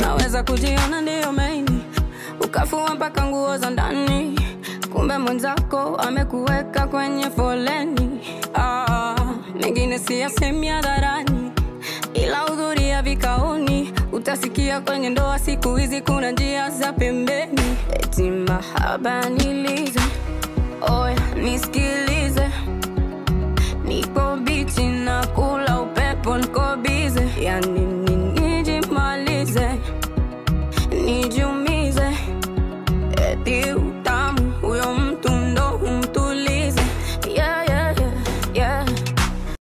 Unaweza kujiona ndio maini, ukafua mpaka nguo za ndani, kumbe mwenzako amekuweka kwenye foleni. Mengine siyasemi hadharani, ila hudhuria vikaoni. Utasikia kwenye ndoa siku hizi kuna njia za pembeni. Eti mahaba nilize, oya nisikilize, niko